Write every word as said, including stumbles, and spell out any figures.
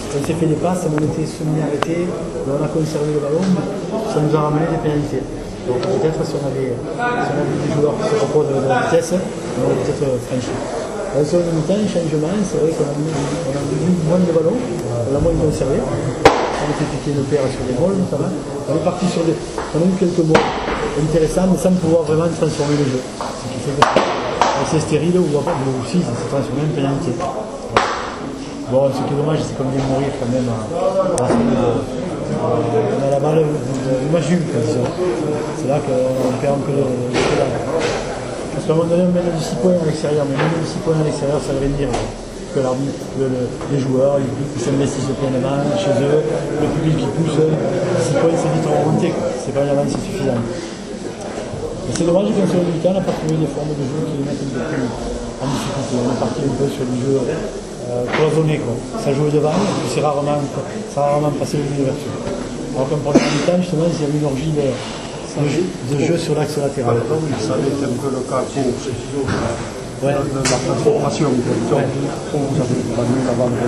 on s'est fait des passes, on était semi-arrêtés, on a conservé le ballon, ça nous a ramené des pénalités. Donc peut-être si on avait, si on avait des joueurs qui se reposent avec de la vitesse, on aurait peut-être franchi. Dans le second mi-temps, changement, c'est vrai qu'on a mis, on a mis moins de ballons, on l'a moins conservé. On a fait piquer nos pères sur les balles, notamment. On est parti sur des. On a eu quelques mots intéressants, mais sans pouvoir vraiment transformer le jeu. Ce qui fait que c'est stérile ou aussi ça s'est transformé en pénalité. Bon, ce qui est dommage, c'est qu'on vient de mourir quand même. À, à, à, on a la balle du match nul, disons. C'est là qu'on perd un peu de là. Parce qu'à un moment donné, on mène du six points à l'extérieur, mais même du six points à l'extérieur, ça veut rien dire que l'arbitre, que le, les joueurs, les publics qui s'investissent pleinement chez eux, le public qui pousse, six points, c'est vite remonté, c'est pas une avance suffisante. Mais c'est dommage qu'en second mi-temps, on n'a pas trouvé des formes de jeu qui les mettent un peu plus en difficulté. On est parti un peu sur du jeu euh, cloisonné, quoi. Ça jouait devant, et puis c'est rarement, ça a rarement passé le l'ouverture. Alors qu'en premier mi-temps, justement, il y avait une orgie de, de, jeu, de jeu sur l'axe latéral. Ça a été un peu le cas pour Ouais. la transformation. Ouais. On vous avez pas mis la balle.